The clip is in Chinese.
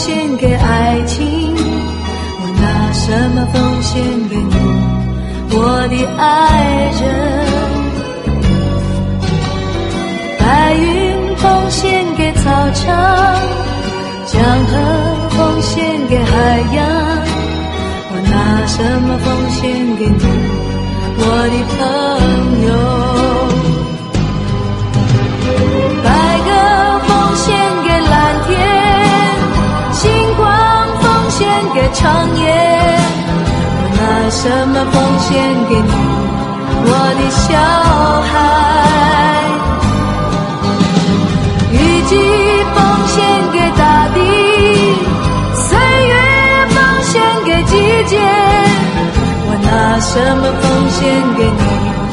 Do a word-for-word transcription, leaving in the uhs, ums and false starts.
献给爱情？我拿什么奉献给你，我的爱人？白云奉献给草场，江河奉献给海洋，我拿什么奉献给你，我的朋友？白鸽奉献给蓝天，星光奉献给长夜，我拿什么奉献给你，我的小孩？雨季奉献给大地，岁月奉献给季节，我拿什么奉献给你，